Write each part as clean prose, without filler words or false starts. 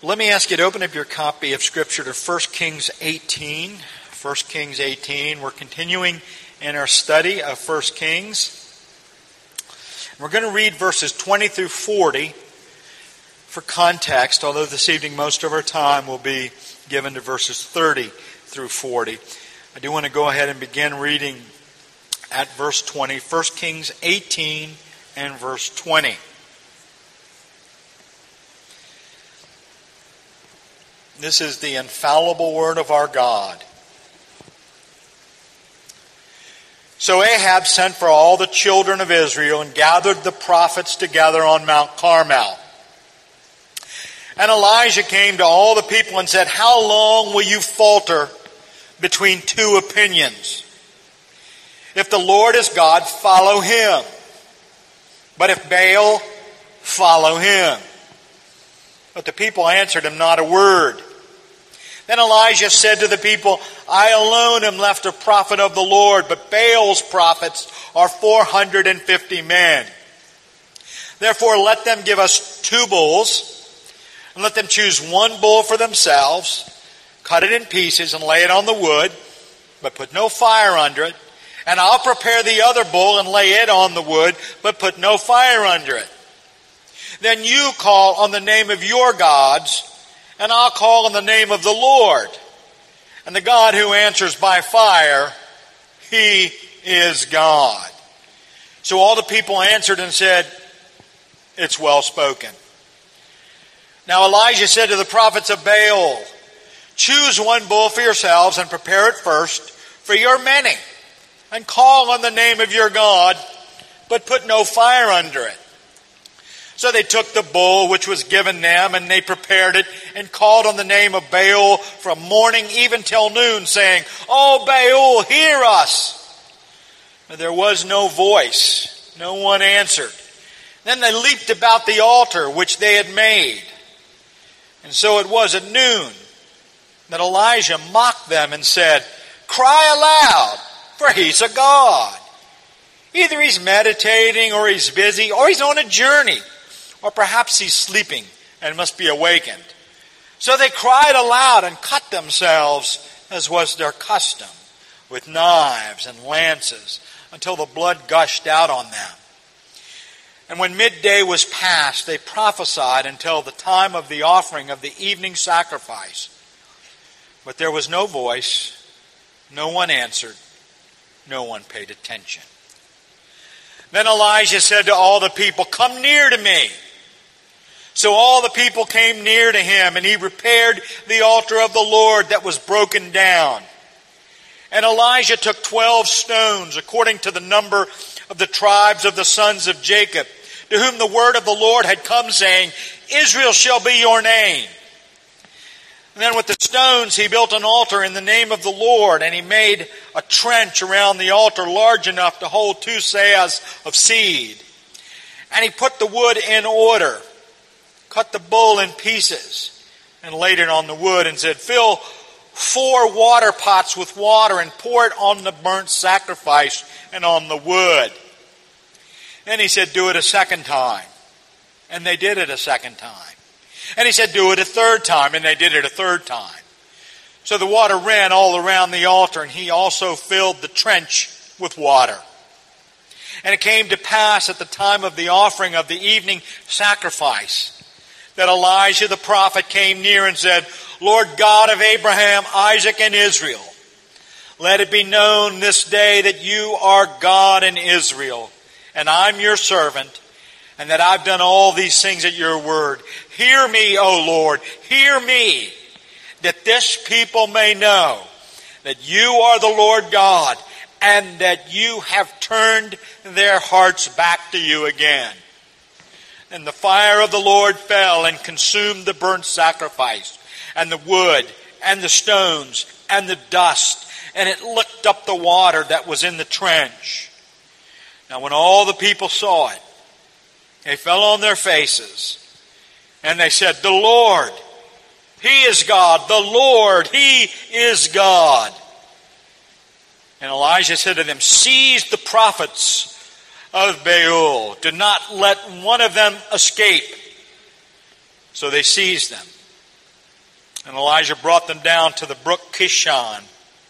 Let me ask you to open up your copy of Scripture to 1 Kings 18. 1 Kings 18. We're continuing in our study of 1 Kings. We're going to read verses 20 through 40 for context, although this evening most of our time will be given to verses 30 through 40. I do want to go ahead and begin reading at verse 20. 1 Kings 18 and verse 20. This is the infallible word of our God. So Ahab sent for all the children of Israel and gathered the prophets together on Mount Carmel. And Elijah came to all the people and said, "How long will you falter between two opinions? If the Lord is God, follow him. But if Baal, follow him." But the people answered him not a word. Then Elijah said to the people, "I alone am left a prophet of the Lord, but Baal's prophets are 450 men. Therefore let them give us 2 bulls, and let them choose 1 bull for themselves, cut it in pieces and lay it on the wood, but put no fire under it. And I'll prepare the other bull and lay it on the wood, but put no fire under it. Then you call on the name of your gods, and I'll call on the name of the Lord. And the God who answers by fire, he is God." So all the people answered and said, "It's well spoken." Now Elijah said to the prophets of Baal, "Choose 1 bull for yourselves and prepare it first for your many, and call on the name of your God, but put no fire under it." So they took the bull which was given them, and they prepared it, and called on the name of Baal from morning even till noon, saying, "O Baal, hear us." But there was no voice. No one answered. Then they leaped about the altar which they had made. And so it was at noon that Elijah mocked them and said, "Cry aloud, for he's a god. Either he's meditating, or he's busy, or he's on a journey, or perhaps he's sleeping and must be awakened." So they cried aloud and cut themselves, as was their custom, with knives and lances, until the blood gushed out on them. And when midday was past, they prophesied until the time of the offering of the evening sacrifice. But there was no voice, no one answered, no one paid attention. Then Elijah said to all the people, "Come near to me." So all the people came near to him, and he repaired the altar of the Lord that was broken down. And Elijah took 12 stones, according to the number of the tribes of the sons of Jacob, to whom the word of the Lord had come, saying, "Israel shall be your name." And then with the stones he built an altar in the name of the Lord, and he made a trench around the altar large enough to hold 2 seahs of seed. And he put the wood in order, cut the bull in pieces, and laid it on the wood, and said, "Fill 4 water pots with water, and pour it on the burnt sacrifice and on the wood." Then he said, "Do it a second time." And they did it a second time. And he said, "Do it a third time." And they did it a third time. So the water ran all around the altar, and he also filled the trench with water. And it came to pass at the time of the offering of the evening sacrifice that Elijah the prophet came near and said, "Lord God of Abraham, Isaac, and Israel, let it be known this day that you are God in Israel, and I'm your servant, and that I've done all these things at your word. Hear me, O Lord, hear me, that this people may know that you are the Lord God, and that you have turned their hearts back to you again." And the fire of the Lord fell and consumed the burnt sacrifice, and the wood, and the stones, and the dust, and it licked up the water that was in the trench. Now when all the people saw it, they fell on their faces, and they said, "The Lord, He is God. The Lord, He is God." And Elijah said to them, "Seize the prophets of Baal. Do not let one of them escape." So they seized them And Elijah brought them down to the brook Kishon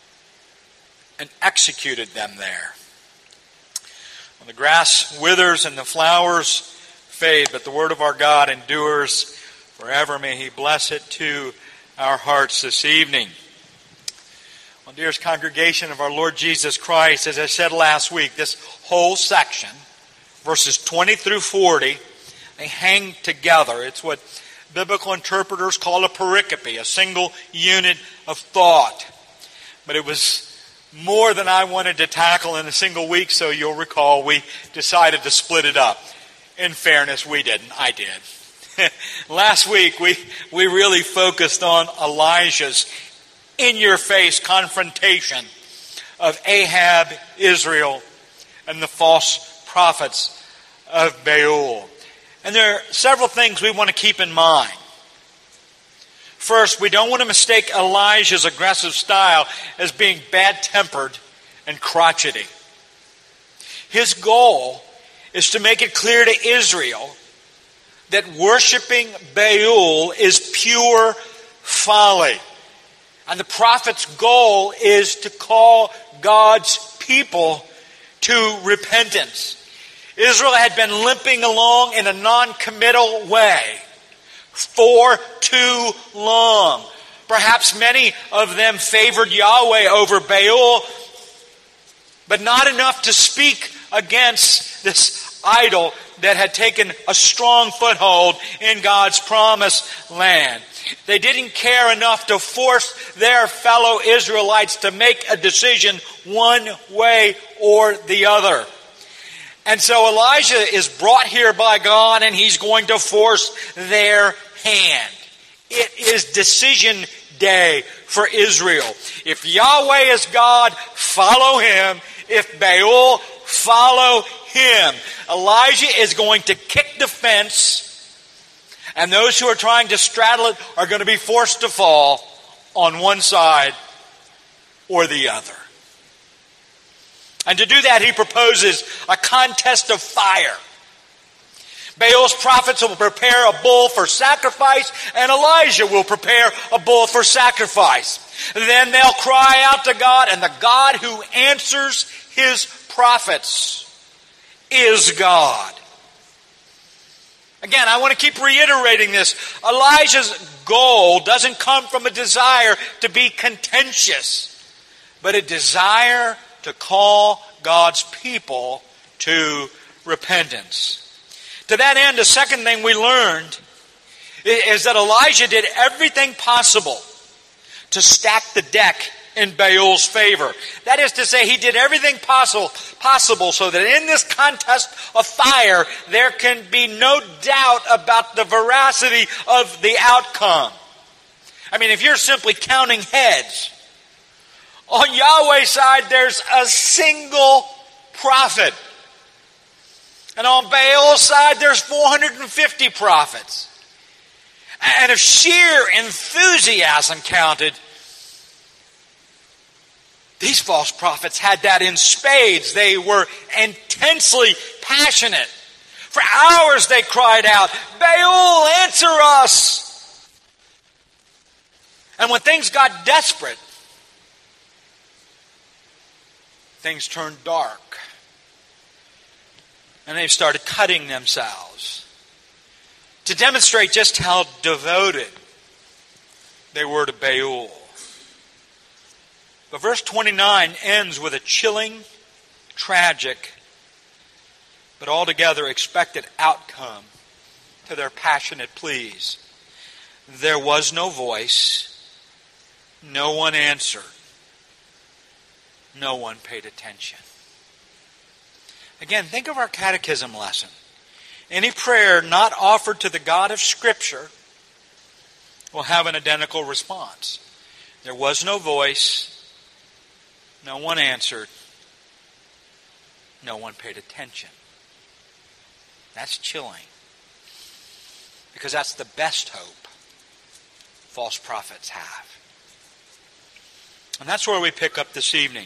and executed them there. Well, the grass withers and the flowers fade, but the word of our God endures forever. May He bless it to our hearts this evening. Well, dearest congregation of our Lord Jesus Christ, as I said last week, this whole section, verses 20 through 40, they hang together. It's what biblical interpreters call a pericope, a single unit of thought. But it was more than I wanted to tackle in a single week, so you'll recall we decided to split it up. In fairness, we didn't. I did. Last week, we really focused on Elijah's in-your-face confrontation of Ahab, Israel, and the false prophets of Baal. And there are several things we want to keep in mind. First, we don't want to mistake Elijah's aggressive style as being bad-tempered and crotchety. His goal is to make it clear to Israel that worshiping Baal is pure folly. And the prophet's goal is to call God's people to repentance. Israel had been limping along in a non-committal way for too long. Perhaps many of them favored Yahweh over Baal, but not enough to speak against this idol that had taken a strong foothold in God's promised land. They didn't care enough to force their fellow Israelites to make a decision one way or the other. And so Elijah is brought here by God, and he's going to force their hand. It is decision day for Israel. If Yahweh is God, follow Him. If Baal, follow him. Elijah is going to kick the fence, and those who are trying to straddle it are going to be forced to fall on one side or the other. And to do that, he proposes a contest of fire. Baal's prophets will prepare a bull for sacrifice, and Elijah will prepare a bull for sacrifice. Then they'll cry out to God, and the God who answers his prophets is God. Again, I want to keep reiterating this. Elijah's goal doesn't come from a desire to be contentious, but a desire to call God's people to repentance. To that end, the second thing we learned is that Elijah did everything possible to stack the deck in Baal's favor. That is to say, he did everything possible so that in this contest of fire, there can be no doubt about the veracity of the outcome. I mean, if you're simply counting heads, on Yahweh's side, there's a single prophet. And on Baal's side, there's 450 prophets. And if sheer enthusiasm counted, these false prophets had that in spades. They were intensely passionate. For hours they cried out, "Baal, answer us!" And when things got desperate, things turned dark. And they started cutting themselves to demonstrate just how devoted they were to Baal. But verse 29 ends with a chilling, tragic, but altogether expected outcome to their passionate pleas. There was no voice. No one answered. No one paid attention. Again, think of our catechism lesson. Any prayer not offered to the God of Scripture will have an identical response. There was no voice. No one answered. No one paid attention. That's chilling. Because that's the best hope false prophets have. And that's where we pick up this evening.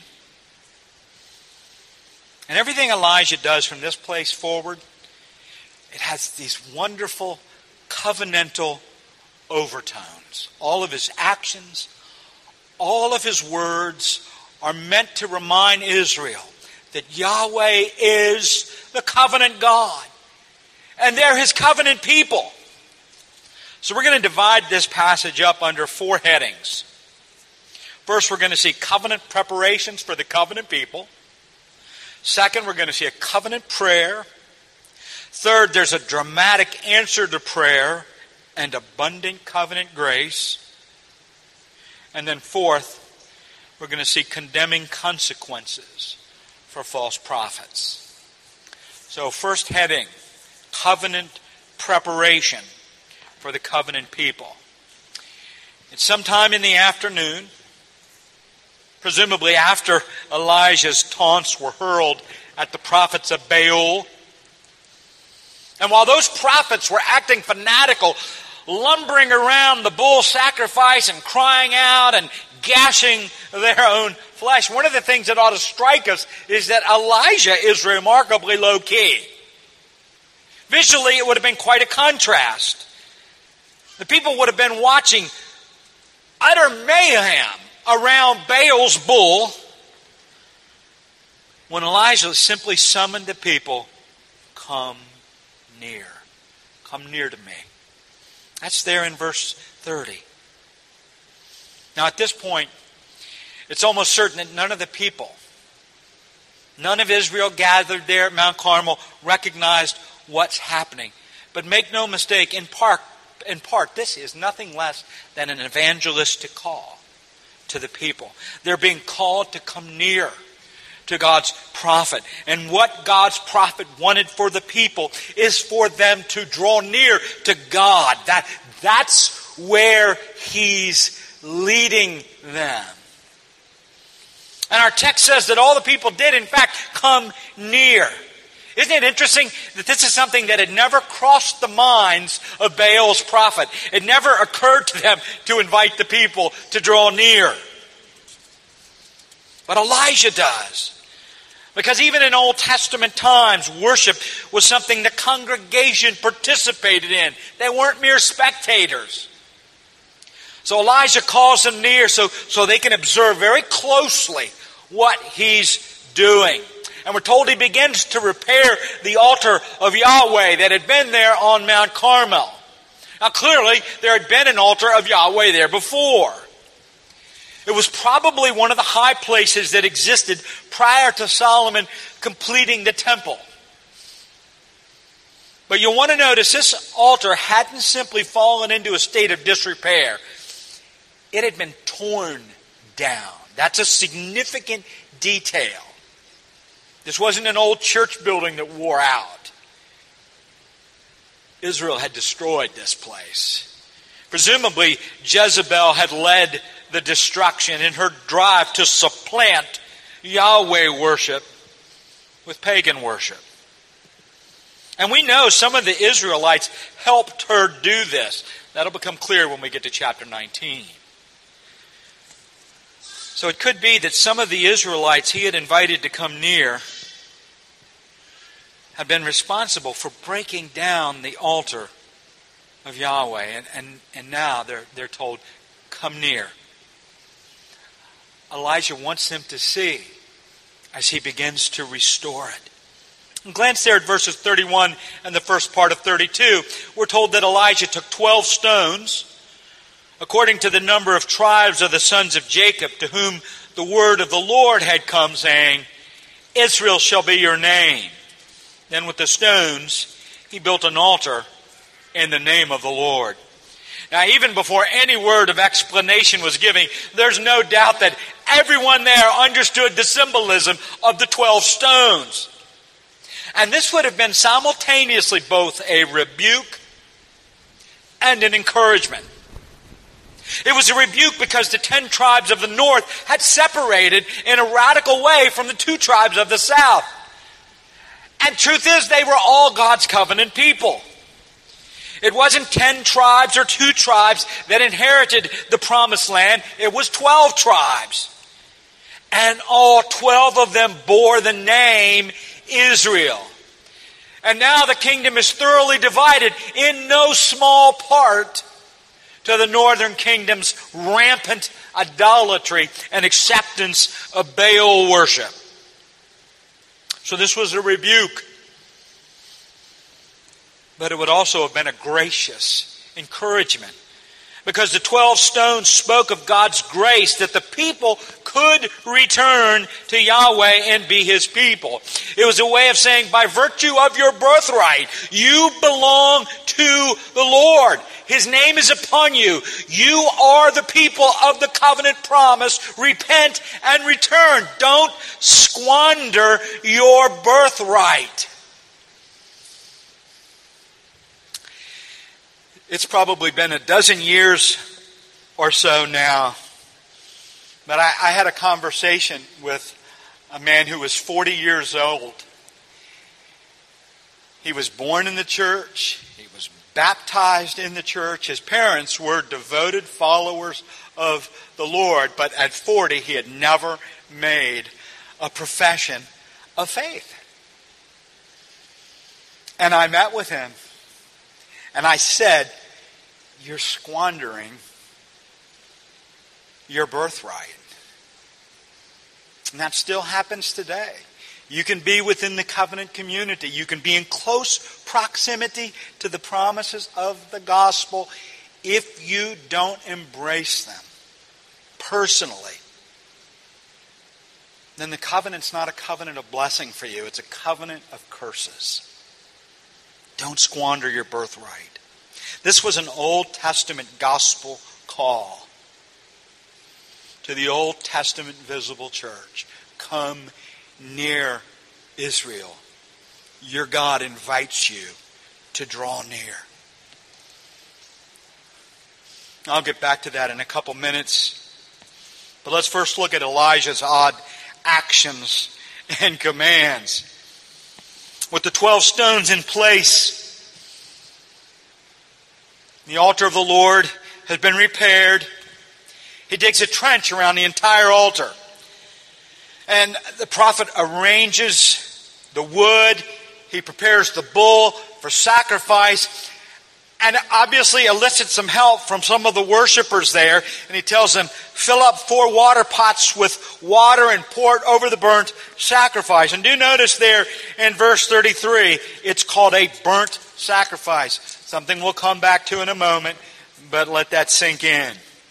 And everything Elijah does from this place forward, it has these wonderful covenantal overtones. All of his actions, all of his words are meant to remind Israel that Yahweh is the covenant God. And they're his covenant people. So we're going to divide this passage up under 4 headings. First, we're going to see covenant preparations for the covenant people. Second, we're going to see a covenant prayer. Third, there's a dramatic answer to prayer and abundant covenant grace. And then fourth, we're going to see condemning consequences for false prophets. So first heading, covenant preparation for the covenant people. It's sometime in the afternoon, presumably after Elijah's taunts were hurled at the prophets of Baal. And while those prophets were acting fanatical, lumbering around the bull sacrifice and crying out and gashing their own flesh, one of the things that ought to strike us is that Elijah is remarkably low-key. Visually, it would have been quite a contrast. The people would have been watching utter mayhem around Baal's bull when Elijah simply summoned the people, "Come near. Come near to me." That's there in verse 30. Now at this point, it's almost certain that none of the people, none of Israel gathered there at Mount Carmel recognized what's happening. But make no mistake, in part, this is nothing less than an evangelistic call to the people. They're being called to come near to God's prophet. And what God's prophet wanted for the people is for them to draw near to God. That's where he's leading them. And our text says that all the people did, in fact, come near. Isn't it interesting that this is something that had never crossed the minds of Baal's prophet? It never occurred to them to invite the people to draw near. But Elijah does. Because even in Old Testament times, worship was something the congregation participated in. They weren't mere spectators. So Elijah calls them near so they can observe very closely what he's doing. And we're told he begins to repair the altar of Yahweh that had been there on Mount Carmel. Now clearly, there had been an altar of Yahweh there before. It was probably one of the high places that existed prior to Solomon completing the temple. But you'll want to notice this altar hadn't simply fallen into a state of disrepair. It had been torn down. That's a significant detail. This wasn't an old church building that wore out. Israel had destroyed this place. Presumably, Jezebel had led the destruction in her drive to supplant Yahweh worship with pagan worship. And we know some of the Israelites helped her do this. That'll become clear when we get to chapter 19. So it could be that some of the Israelites he had invited to come near had been responsible for breaking down the altar of Yahweh. And now they're told, "Come near." Elijah wants them to see as he begins to restore it. And glance there at verses 31 and the first part of 32. We're told that Elijah took 12 stones, according to the number of tribes of the sons of Jacob, to whom the word of the Lord had come, saying, "Israel shall be your name." Then with the stones, he built an altar in the name of the Lord. Now, even before any word of explanation was given, there's no doubt that everyone there understood the symbolism of the 12 stones. And this would have been simultaneously both a rebuke and an encouragement. It was a rebuke because the 10 tribes of the north had separated in a radical way from the 2 tribes of the south. And truth is, they were all God's covenant people. It wasn't 10 tribes or 2 tribes that inherited the promised land. It was 12 tribes. And all 12 of them bore the name Israel. And now the kingdom is thoroughly divided in no small part to the northern kingdom's rampant idolatry and acceptance of Baal worship. So this was a rebuke. But it would also have been a gracious encouragement, because the 12 stones spoke of God's grace that the people could return to Yahweh and be His people. It was a way of saying, by virtue of your birthright, you belong to the Lord. His name is upon you. You are the people of the covenant promise. Repent and return. Don't squander your birthright. It's probably been a dozen years or so now, but I had a conversation with a man who was 40 years old. He was born in the church. He was baptized in the church. His parents were devoted followers of the Lord, but at 40 he had never made a profession of faith. And I met with him. And I said, you're squandering your birthright. And that still happens today. You can be within the covenant community. You can be in close proximity to the promises of the gospel. If you don't embrace them personally, then the covenant's not a covenant of blessing for you. It's a covenant of curses. Don't squander your birthright. This was an Old Testament gospel call to the Old Testament visible church. Come near, Israel. Your God invites you to draw near. I'll get back to that in a couple minutes. But let's first look at Elijah's odd actions and commands. With the 12 stones in place, the altar of the Lord has been repaired. He digs a trench around the entire altar. And the prophet arranges the wood. He prepares the bull for sacrifice. And obviously elicits some help from some of the worshipers there. And he tells them, fill up 4 water pots with water and pour it over the burnt sacrifice. And do notice there in verse 33, it's called a burnt sacrifice. Something we'll come back to in a moment, but let that sink in.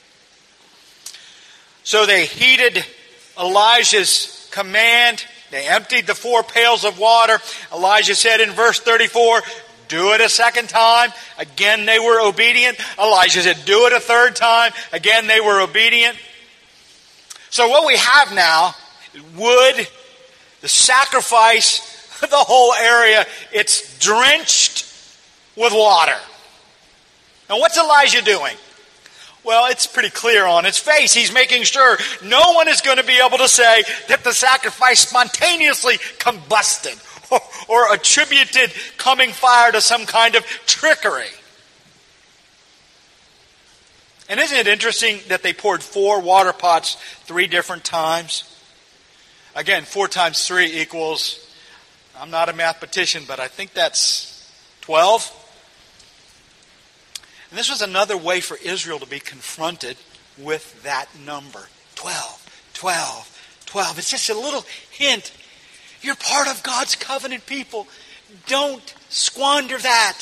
So they heeded Elijah's command. They emptied the 4 pails of water. Elijah said in verse 34, do it a second time. Again, they were obedient. Elijah said, do it a third time. Again, they were obedient. So what we have now, wood, the sacrifice, the whole area, it's drenched with water. Now what's Elijah doing? Well, it's pretty clear on its face. He's making sure no one is going to be able to say that the sacrifice spontaneously combusted or attributed coming fire to some kind of trickery. And isn't it interesting that they poured 4 water pots 3 different times? Again, 4 times 3 equals, I'm not a mathematician, but I think that's 12. And this was another way for Israel to be confronted with that number. 12, 12, 12. It's just a little hint. You're part of God's covenant people. Don't squander that.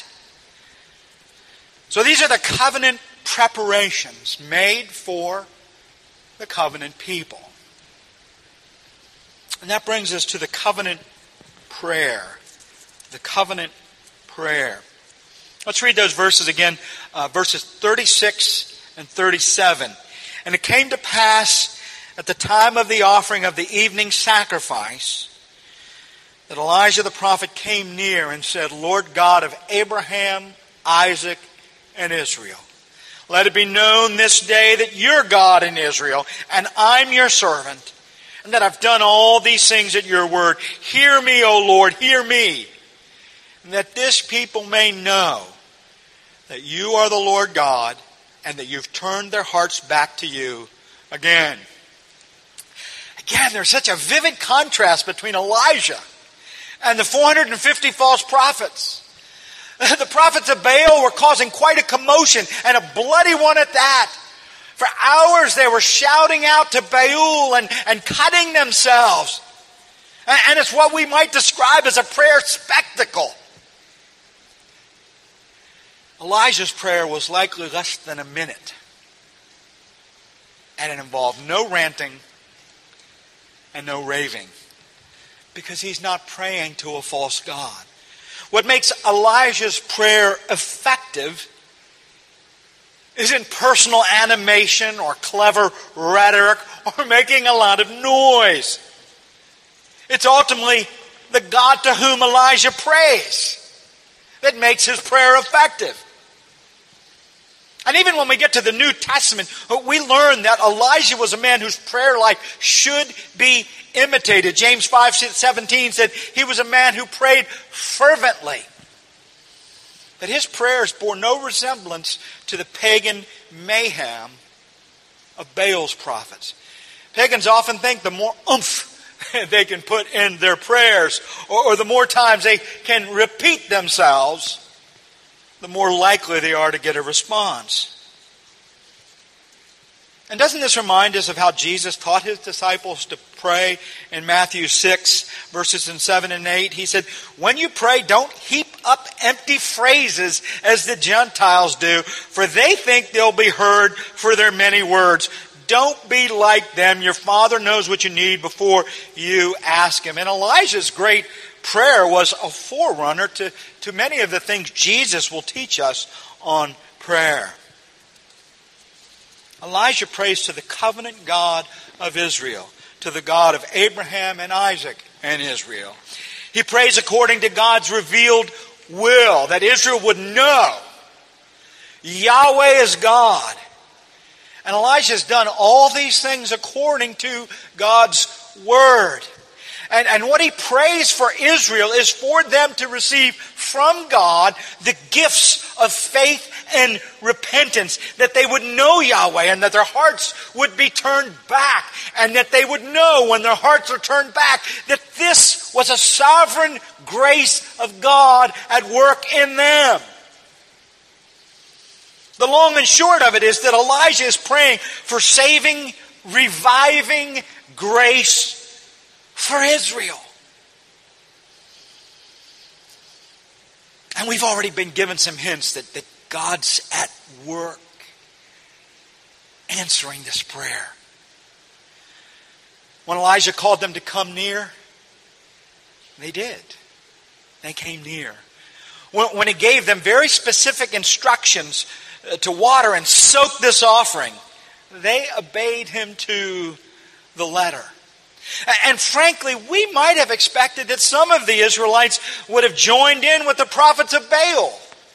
So these are the covenant preparations made for the covenant people. And that brings us to the covenant prayer. The covenant prayer. Let's read those verses again, verses 36 and 37. And it came to pass at the time of the offering of the evening sacrifice that Elijah the prophet came near and said, Lord God of Abraham, Isaac, and Israel, let it be known this day that you're God in Israel, and I'm your servant, and that I've done all these things at your word. Hear me, O Lord, hear me, and that this people may know that you are the Lord God, and that you've turned their hearts back to you again. Again, there's such a vivid contrast between Elijah and the 450 false prophets. The prophets of Baal were causing quite a commotion, and a bloody one at that. For hours they were shouting out to Baal and cutting themselves. And it's what we might describe as a prayer spectacle. Elijah's prayer was likely less than a minute. And it involved no ranting and no raving. Because he's not praying to a false god. What makes Elijah's prayer effective isn't personal animation or clever rhetoric or making a lot of noise. It's ultimately the God to whom Elijah prays that makes his prayer effective. And even when we get to the New Testament, we learn that Elijah was a man whose prayer life should be imitated. James 5:17 said he was a man who prayed fervently. But his prayers bore no resemblance to the pagan mayhem of Baal's prophets. Pagans often think the more oomph they can put in their prayers, or the more times they can repeat themselves, the more likely they are to get a response. And doesn't this remind us of how Jesus taught his disciples to pray in Matthew 6, verses 7 and 8? He said, when you pray, don't heap up empty phrases as the Gentiles do, for they think they'll be heard for their many words. Don't be like them. Your Father knows what you need before you ask Him. And Elijah's great prayer was a forerunner to many of the things Jesus will teach us on prayer. Elijah prays to the covenant God of Israel, to the God of Abraham and Isaac and Israel. He prays according to God's revealed will, that Israel would know Yahweh is God. And Elijah has done all these things according to God's word. And what he prays for Israel is for them to receive from God the gifts of faith and repentance, that they would know Yahweh and that their hearts would be turned back, and that they would know when their hearts are turned back that this was a sovereign grace of God at work in them. The long and short of it is that Elijah is praying for saving, reviving grace for Israel. And we've already been given some hints that God's at work answering this prayer. When Elijah called them to come near, they did. They came near. When he gave them very specific instructions to water and soak this offering, they obeyed him to the letter. And frankly, we might have expected that some of the Israelites would have joined in with the prophets of Baal.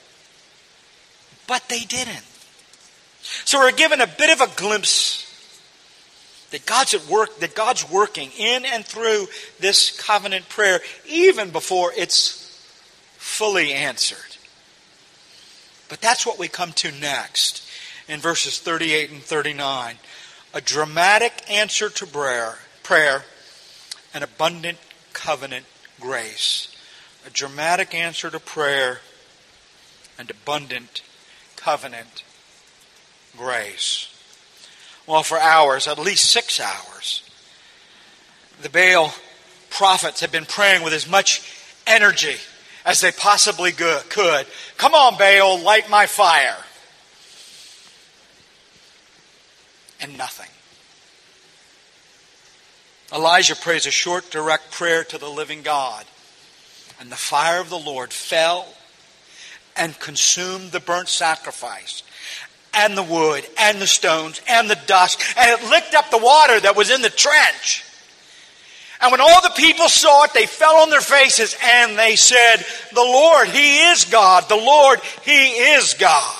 But they didn't. So we're given a bit of a glimpse that God's at work, that God's working in and through this covenant prayer, even before it's fully answered. But that's what we come to next in verses 38 and 39. A dramatic answer to prayer, and abundant covenant grace. A dramatic answer to prayer and abundant covenant grace. Well, for hours, at least 6 hours, the Baal prophets have been praying with as much energy as they possibly could. Come on, Baal, light my fire. And nothing. Elijah prays a short, direct prayer to the living God. And the fire of the Lord fell and consumed the burnt sacrifice, and the wood, and the stones, and the dust, and it licked up the water that was in the trench. And when all the people saw it, they fell on their faces, and they said, the Lord, He is God. The Lord, He is God.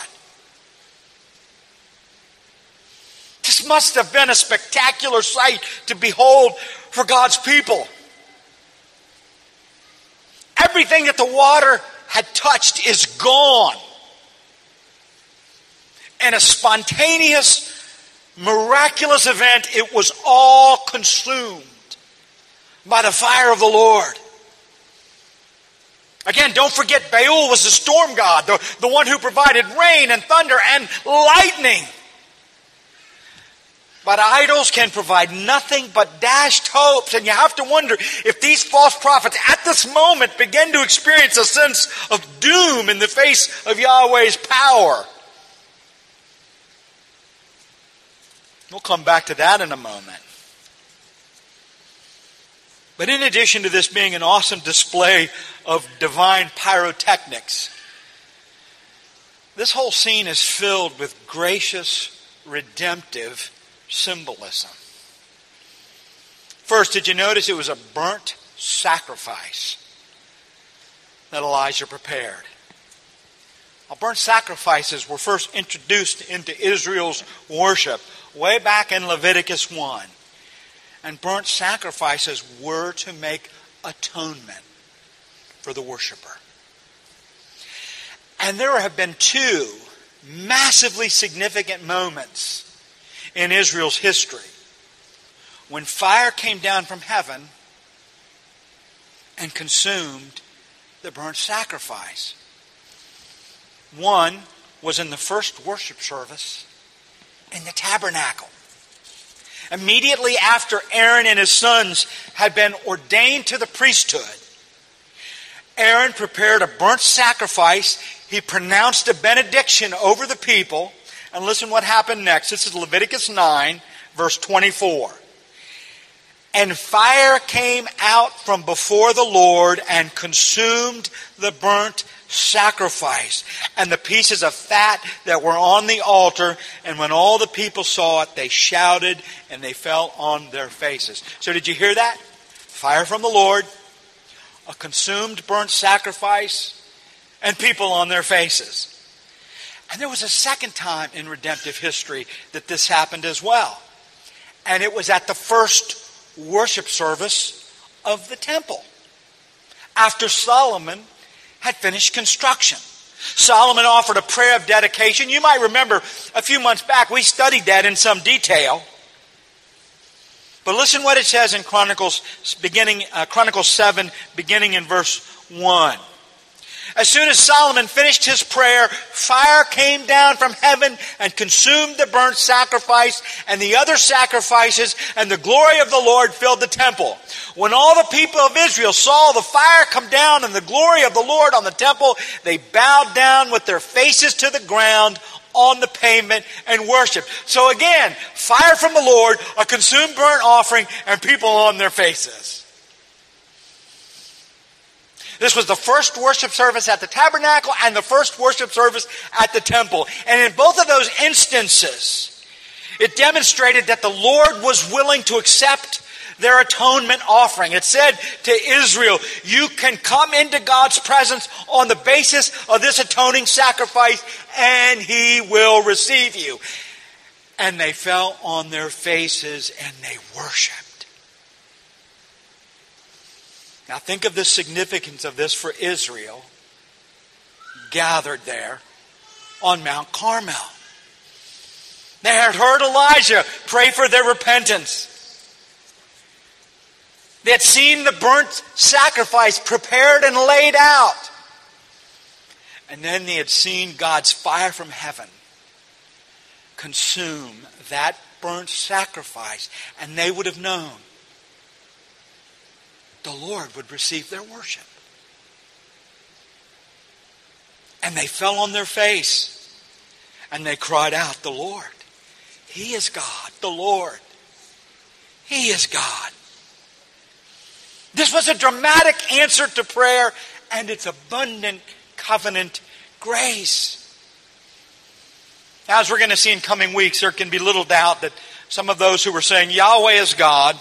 This must have been a spectacular sight to behold for God's people. Everything that the water had touched is gone. In a spontaneous, miraculous event, it was all consumed by the fire of the Lord. Again, don't forget Baal was the storm god, the one who provided rain and thunder and lightning. But idols can provide nothing but dashed hopes. And you have to wonder if these false prophets at this moment begin to experience a sense of doom in the face of Yahweh's power. We'll come back to that in a moment. But in addition to this being an awesome display of divine pyrotechnics, this whole scene is filled with gracious, redemptive symbolism. First, did you notice it was a burnt sacrifice that Elijah prepared? Now, burnt sacrifices were first introduced into Israel's worship way back in Leviticus 1. And burnt sacrifices were to make atonement for the worshiper. And there have been two massively significant moments in Israel's history when fire came down from heaven and consumed the burnt sacrifice. One was in the first worship service in the tabernacle. Immediately after Aaron and his sons had been ordained to the priesthood, Aaron prepared a burnt sacrifice. He pronounced a benediction over the people. And listen what happened next. This is Leviticus 9, verse 24. And fire came out from before the Lord and consumed the burnt sacrifice and the pieces of fat that were on the altar. And when all the people saw it, they shouted and they fell on their faces. So did you hear that? Fire from the Lord, a consumed burnt sacrifice, and people on their faces. And there was a second time in redemptive history that this happened as well. And it was at the first worship service of the temple, after Solomon had finished construction. Solomon offered a prayer of dedication. You might remember a few months back we studied that in some detail. But listen what it says in Chronicles 7, beginning in verse 1. As soon as Solomon finished his prayer, fire came down from heaven and consumed the burnt sacrifice and the other sacrifices, and the glory of the Lord filled the temple. When all the people of Israel saw the fire come down and the glory of the Lord on the temple, they bowed down with their faces to the ground on the pavement and worshiped. So again, fire from the Lord, a consumed burnt offering, and people on their faces. This was the first worship service at the tabernacle and the first worship service at the temple. And in both of those instances, it demonstrated that the Lord was willing to accept their atonement offering. It said to Israel, you can come into God's presence on the basis of this atoning sacrifice and He will receive you. And they fell on their faces and they worshiped. Now think of the significance of this for Israel gathered there on Mount Carmel. They had heard Elijah pray for their repentance. They had seen the burnt sacrifice prepared and laid out. And then they had seen God's fire from heaven consume that burnt sacrifice. And they would have known the Lord would receive their worship. And they fell on their face and they cried out, the Lord, He is God, the Lord, He is God. This was a dramatic answer to prayer and its abundant covenant grace. As we're going to see in coming weeks, there can be little doubt that some of those who were saying Yahweh is God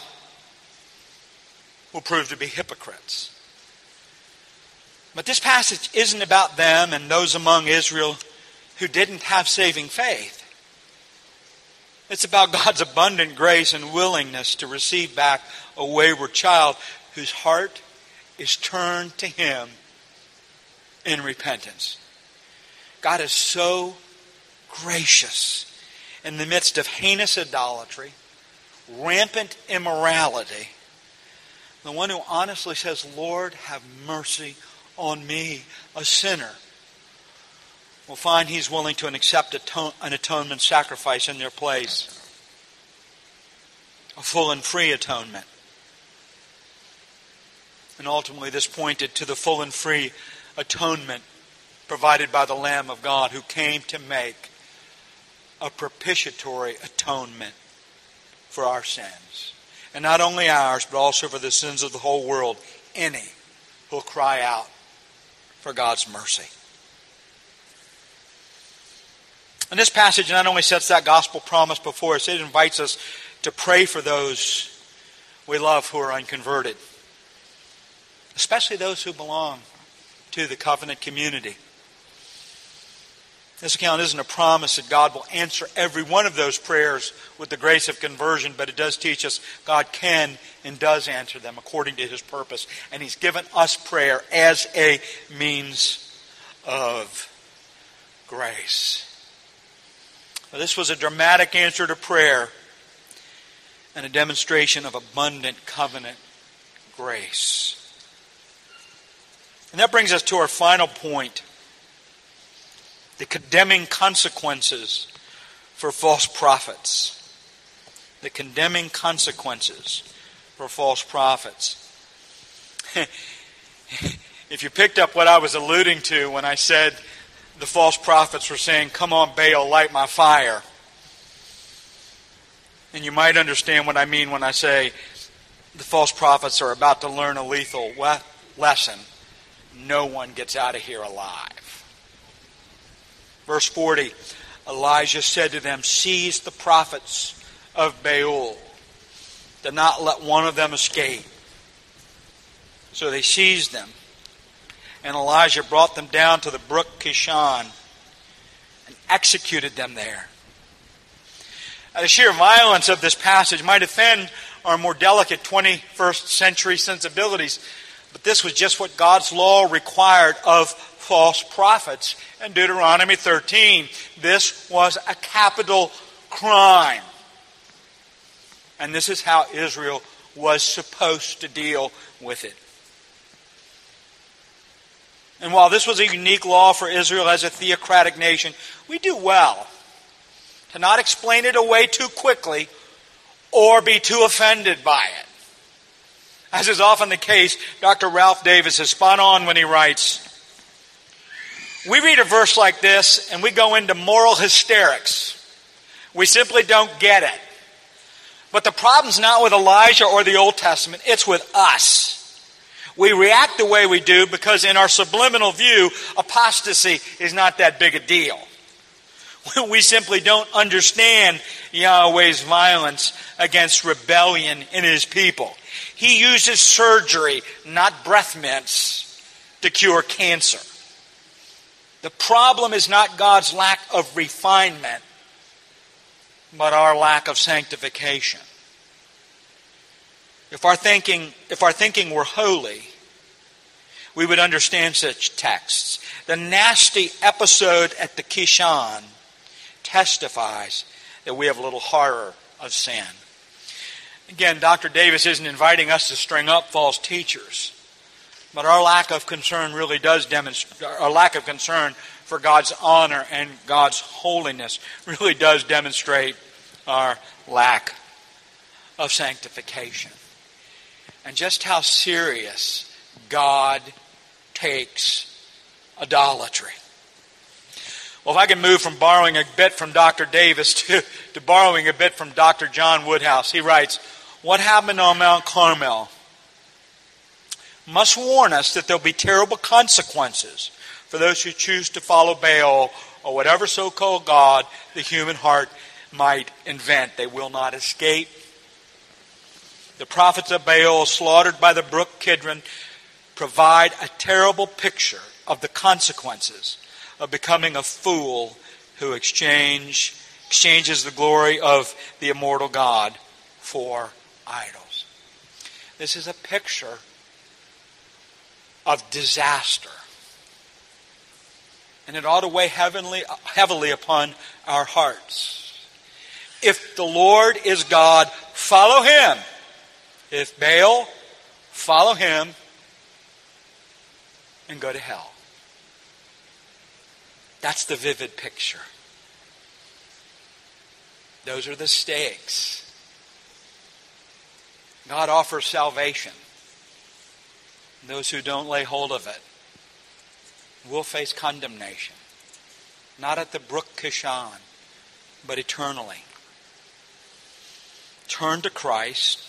will prove to be hypocrites. But this passage isn't about them and those among Israel who didn't have saving faith. It's about God's abundant grace and willingness to receive back a wayward child whose heart is turned to Him in repentance. God is so gracious in the midst of heinous idolatry, rampant immorality. The one who honestly says, Lord, have mercy on me, a sinner, will find He's willing to accept an atonement sacrifice in their place. A full and free atonement. And ultimately this pointed to the full and free atonement provided by the Lamb of God, who came to make a propitiatory atonement for our sins. And not only ours, but also for the sins of the whole world. Any who will cry out for God's mercy. And this passage not only sets that gospel promise before us, it invites us to pray for those we love who are unconverted. Especially those who belong to the covenant community. This account isn't a promise that God will answer every one of those prayers with the grace of conversion, but it does teach us God can and does answer them according to His purpose. And He's given us prayer as a means of grace. Now, this was a dramatic answer to prayer and a demonstration of abundant covenant grace. And that brings us to our final point. The condemning consequences for false prophets. The condemning consequences for false prophets. If you picked up what I was alluding to when I said the false prophets were saying, "Come on, Baal, light my fire." And you might understand what I mean when I say the false prophets are about to learn a lethal lesson. No one gets out of here alive. Verse 40, Elijah said to them, "Seize the prophets of Baal. Do not let one of them escape." So they seized them. And Elijah brought them down to the brook Kishon and executed them there. Now, the sheer violence of this passage might offend our more delicate 21st century sensibilities, but this was just what God's law required of false prophets. In Deuteronomy 13, this was a capital crime. And this is how Israel was supposed to deal with it. And while this was a unique law for Israel as a theocratic nation, we do well to not explain it away too quickly or be too offended by it. As is often the case, Dr. Ralph Davis is spot on when he writes, "We read a verse like this and we go into moral hysterics. We simply don't get it. But the problem's not with Elijah or the Old Testament, it's with us. We react the way we do because in our subliminal view, apostasy is not that big a deal. We simply don't understand Yahweh's violence against rebellion in His people. He uses surgery, not breath mints, to cure cancer. The problem is not God's lack of refinement, but our lack of sanctification. If our thinking were holy, we would understand such texts. The nasty episode at the Kishon testifies that we have a little horror of sin. Again, Dr. Davis isn't inviting us to string up false teachers, but our lack of concern really does demonstrate, our lack of concern for God's honor and God's holiness really does demonstrate our lack of sanctification. And just how serious God takes idolatry. Well, if I can move from borrowing a bit from Dr. Davis to borrowing a bit from Dr. John Woodhouse, he writes, "What happened on Mount Carmel must warn us that there'll be terrible consequences for those who choose to follow Baal or whatever so-called God the human heart might invent. They will not escape. The prophets of Baal slaughtered by the brook Kidron provide a terrible picture of the consequences of becoming a fool who exchanges the glory of the immortal God for idols." This is a picture of disaster. And it ought to weigh heavily upon our hearts. If the Lord is God, follow Him. If Baal, follow him. and go to hell. That's the vivid picture. Those are the stakes. God offers salvation. Those who don't lay hold of it will face condemnation. Not at the brook Kishon, but eternally. Turn to Christ.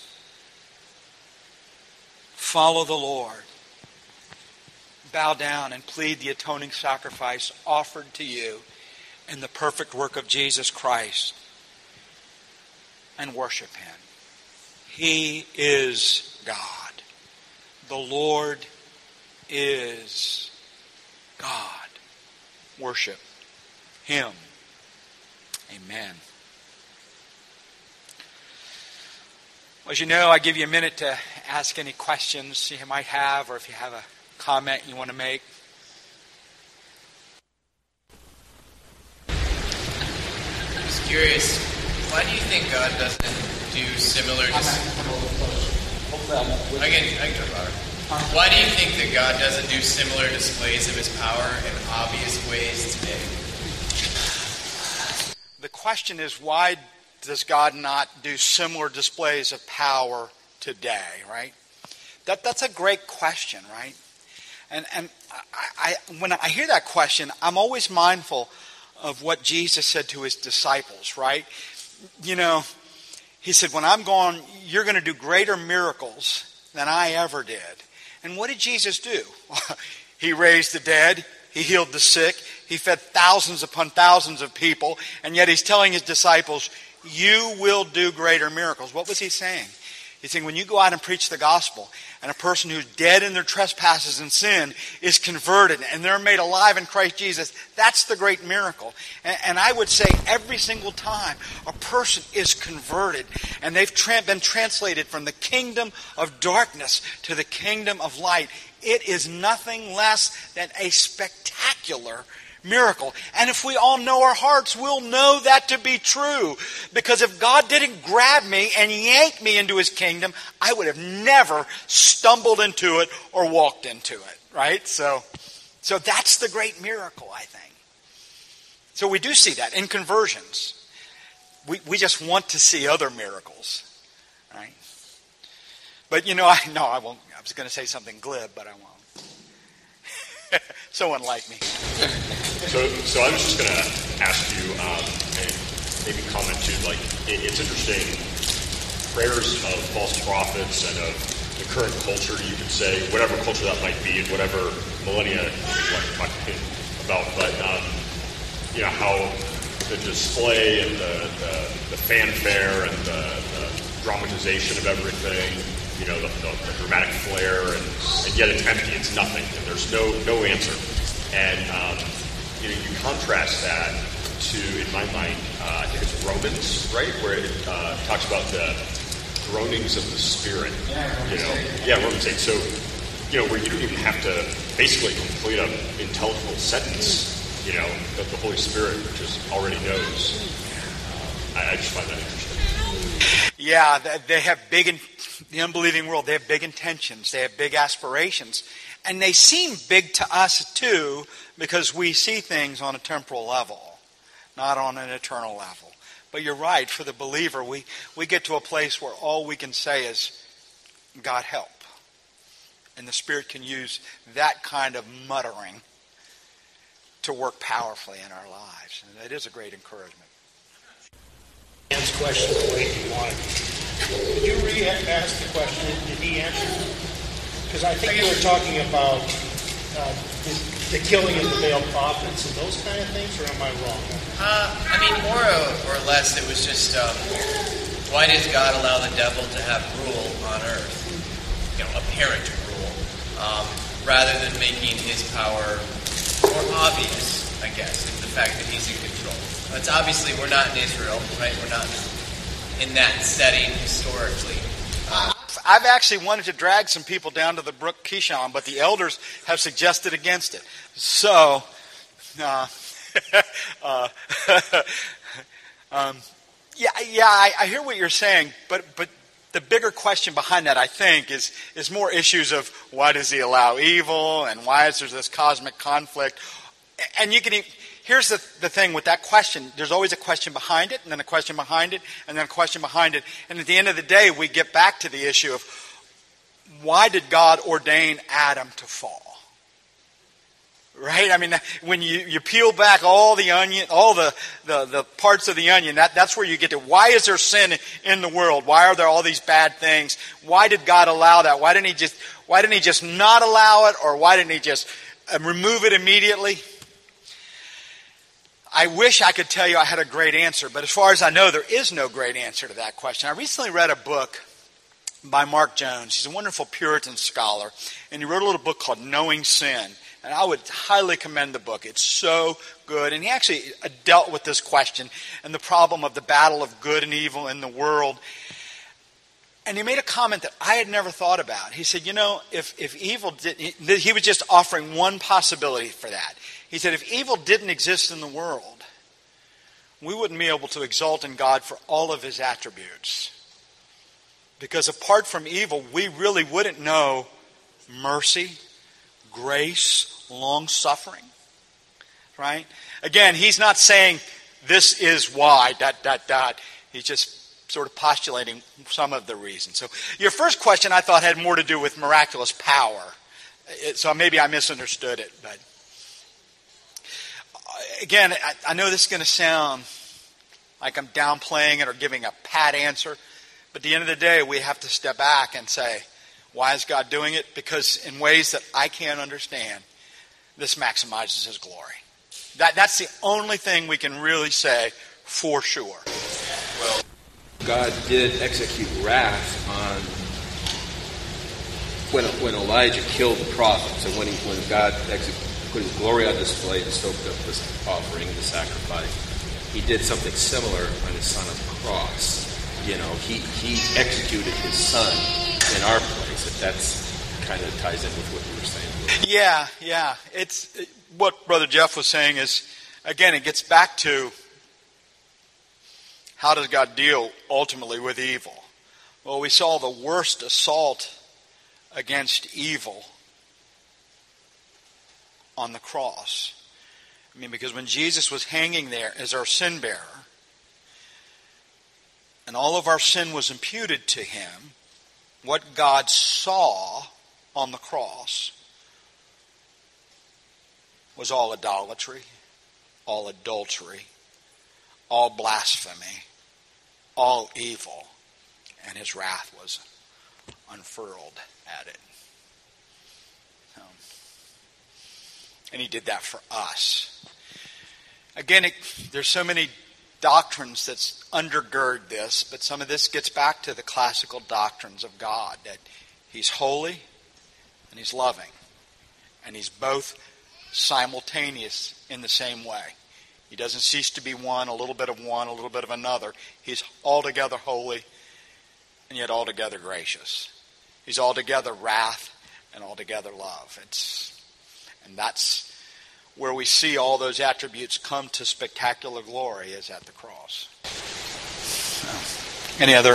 Follow the Lord. Bow down and plead the atoning sacrifice offered to you in the perfect work of Jesus Christ. And worship Him. He is God. The Lord is God. Worship Him. Amen. Well, as you know, I give you a minute to ask any questions you might have, or if you have a comment you want to make. I'm just curious, why do you think God doesn't do similar Why do you think that God doesn't do similar displays of His power in obvious ways today? The question is, why does God not do similar displays of power today, right? That's a great question, right? And I when I hear that question, I'm always mindful of what Jesus said to His disciples, right? You know, He said, when I'm gone, you're going to do greater miracles than I ever did. And what did Jesus do? He raised the dead. He healed the sick. He fed thousands upon thousands of people. And yet He's telling His disciples, you will do greater miracles. What was He saying? He's saying when you go out and preach the gospel, and a person who's dead in their trespasses and sin is converted, and they're made alive in Christ Jesus, that's the great miracle. And I would say every single time a person is converted, and they've been translated from the kingdom of darkness to the kingdom of light, it is nothing less than a spectacular miracle. And if we all know our hearts, we'll know that to be true. Because if God didn't grab me and yank me into His kingdom, I would have never stumbled into it or walked into it. Right? So that's the great miracle, I think. So we do see that in conversions. We just want to see other miracles. Right? But I won't. I was going to say something glib, but I won't. So unlike me. So I was just going to ask you, and maybe comment too, like, it's interesting, prayers of false prophets and of the current culture, you could say, whatever culture that might be, and whatever millennia you'd like to talk about, but, how the display and the fanfare and the dramatization of everything, the dramatic flair, and yet it's empty, it's nothing, and there's no answer. And, you contrast that to, in my mind, I think it's Romans, right, where it talks about the groanings of the Spirit. Romans 8. So, where you don't even have to basically complete an intelligible sentence, that the Holy Spirit just already knows. I just find that interesting. Yeah, they have the unbelieving world, they have big intentions, they have big aspirations. And they seem big to us too, because we see things on a temporal level, not on an eternal level. But you're right, for the believer, we get to a place where all we can say is, God help. And the Spirit can use that kind of muttering to work powerfully in our lives. And it is a great encouragement. Dan's question the way he wanted. Did you re-ask the question? Did he answer? Because I think you were talking about the killing of the Baal prophets and those kind of things, or am I wrong? More or less, it was just, why does God allow the devil to have rule on earth? Apparent rule, rather than making his power more obvious, I guess, in the fact that he's in control. It's obviously, we're not in Israel, right? We're not in that setting historically. I've actually wanted to drag some people down to the brook Kishon, but the elders have suggested against it. So, I hear what you're saying, but the bigger question behind that, I think, is more issues of why does he allow evil and why is there this cosmic conflict? And here's the thing with that question. There's always a question behind it, and then a question behind it, and then a question behind it. And at the end of the day, we get back to the issue of why did God ordain Adam to fall? Right? I mean, when you peel back all the onion, all the parts of the onion, that's where you get to why is there sin in the world? Why are there all these bad things? Why did God allow that? Why didn't he just not allow it, or why didn't he just remove it immediately? I wish I could tell you I had a great answer, but as far as I know, there is no great answer to that question. I recently read a book by Mark Jones. He's a wonderful Puritan scholar, and he wrote a little book called Knowing Sin. And I would highly commend the book. It's so good. And he actually dealt with this question and the problem of the battle of good and evil in the world. And he made a comment that I had never thought about. He said, if evil he was just offering one possibility for that. He said, if evil didn't exist in the world, we wouldn't be able to exalt in God for all of his attributes. Because apart from evil, we really wouldn't know mercy, grace, long-suffering. Right? Again, he's not saying this is why, ... He's just sort of postulating some of the reasons. So your first question I thought had more to do with miraculous power. So maybe I misunderstood it. But again, I know this is going to sound like I'm downplaying it or giving a pat answer. But at the end of the day, we have to step back and say, why is God doing it? Because in ways that I can't understand, this maximizes his glory. That's the only thing we can really say for sure. Well, God did execute wrath on when Elijah killed the prophets, and when God put his glory on display and stoked up this offering, the sacrifice, he did something similar on his son on the cross. He executed his son in our place. If that's kind of ties in with what you were saying. Yeah. What Brother Jeff was saying is, again, it gets back to how does God deal ultimately with evil? Well, we saw the worst assault against evil on the cross. I mean, because when Jesus was hanging there as our sin bearer, and all of our sin was imputed to him, what God saw on the cross was all idolatry, all adultery, all blasphemy, all evil, and his wrath was unfurled at it. And he did that for us. Again, there's so many doctrines that undergird this, but some of this gets back to the classical doctrines of God, that he's holy and he's loving, and he's both simultaneous in the same way. He doesn't cease to be one, a little bit of another. He's altogether holy and yet altogether gracious. He's altogether wrath and altogether love. And that's where we see all those attributes come to spectacular glory, is at the cross. Any other?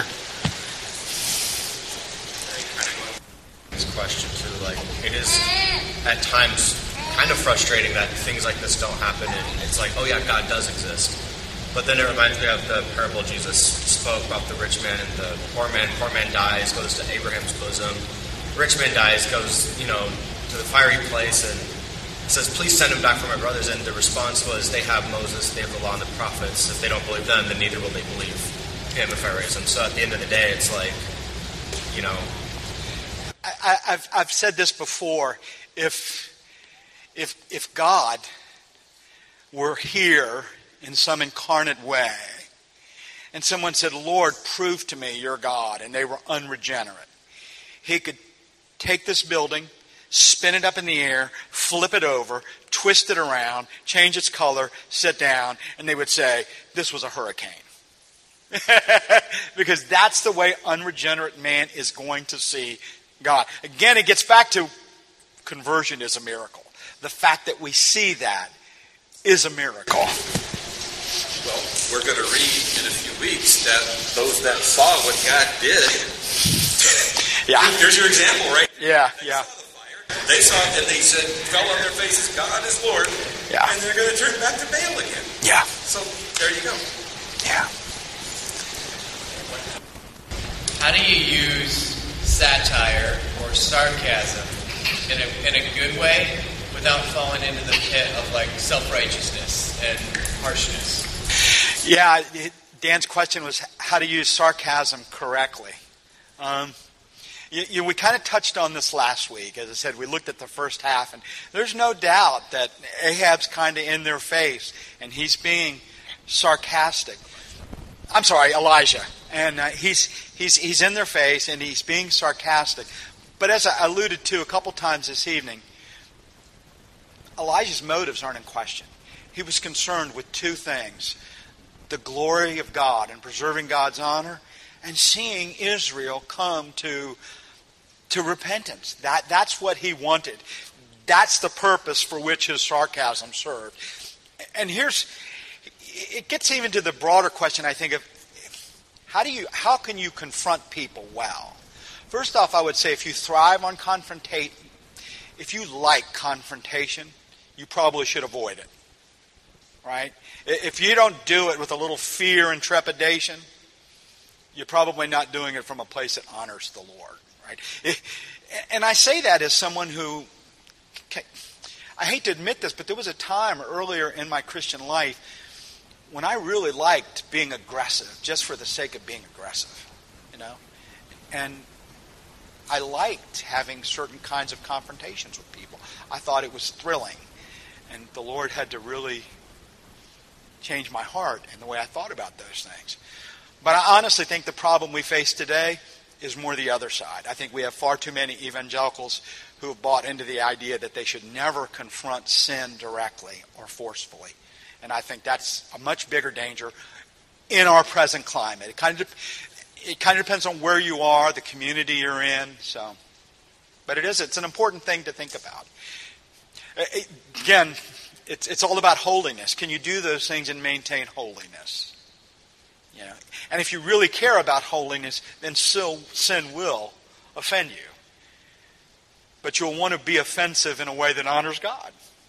This question too, it is at times kind of frustrating that things like this don't happen, and it's like, oh yeah, God does exist. But then it reminds me of the parable Jesus spoke about the rich man and the poor man. Poor man dies, goes to Abraham's bosom. Rich man dies, goes, to the fiery place, and says, please send him back for my brothers. And the response was, they have Moses, they have the law and the prophets. If they don't believe them, then neither will they believe him if I raise him. So at the end of the day, it's like, I've said this before. If God were here in some incarnate way, and someone said, Lord, prove to me you're God, and they were unregenerate, he could take this building, spin it up in the air, flip it over, twist it around, change its color, sit down, and they would say, this was a hurricane. Because that's the way unregenerate man is going to see God. Again, it gets back to conversion is a miracle. The fact that we see that is a miracle. Well, we're going to read in a few weeks that those that saw what God did. Yeah. Here's your example, right? Yeah. They saw it and they said, fell on their faces, God is Lord. Yeah. And they're going to turn back to Baal again. Yeah. So there you go. Yeah. How do you use satire or sarcasm in a good way without falling into the pit of like self-righteousness and harshness? Yeah, Dan's question was how to use sarcasm correctly. We kind of touched on this last week. As I said, we looked at the first half, and there's no doubt that Ahab's kind of in their face, and he's being sarcastic. I'm sorry, Elijah. And he's in their face, and he's being sarcastic. But as I alluded to a couple times this evening, Elijah's motives aren't in question. He was concerned with two things: the glory of God and preserving God's honor, and seeing Israel come to repentance. That's what he wanted. That's the purpose for which his sarcasm served. And it gets even to the broader question, I think, of how can you confront people well? First off, I would say if you thrive on if you like confrontation, you probably should avoid it. Right? If you don't do it with a little fear and trepidation, you're probably not doing it from a place that honors the Lord. Right? And I say that as someone who, I hate to admit this, but there was a time earlier in my Christian life when I really liked being aggressive, just for the sake of being aggressive, And I liked having certain kinds of confrontations with people. I thought it was thrilling. And the Lord had to really change my heart and the way I thought about those things. But I honestly think the problem we face today is more the other side. I think we have far too many evangelicals who have bought into the idea that they should never confront sin directly or forcefully. And I think that's a much bigger danger in our present climate. It kind of depends on where you are, the community you're in. But it's an important thing to think about. Again, it's all about holiness. Can you do those things and maintain holiness? And if you really care about holiness, then sin will offend you. But you'll want to be offensive in a way that honors God.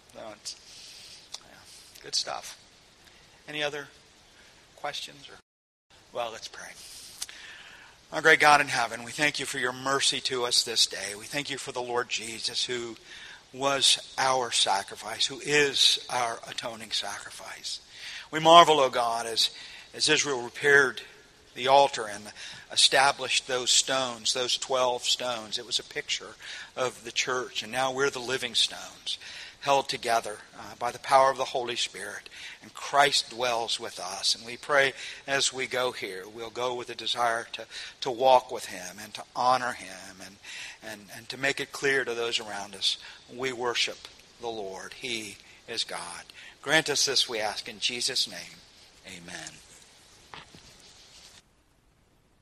Good stuff. Any other questions? Well, let's pray. Our great God in heaven, we thank you for your mercy to us this day. We thank you for the Lord Jesus, who was our sacrifice, who is our atoning sacrifice. We marvel, O God, as Israel repaired the altar and established those stones, those 12 stones. It was a picture of the church, and now we're the living stones, held together by the power of the Holy Spirit. And Christ dwells with us. And we pray as we go here, we'll go with a desire to walk with Him and to honor Him and to make it clear to those around us, we worship the Lord. He is God. Grant us this, we ask, in Jesus' name. Amen.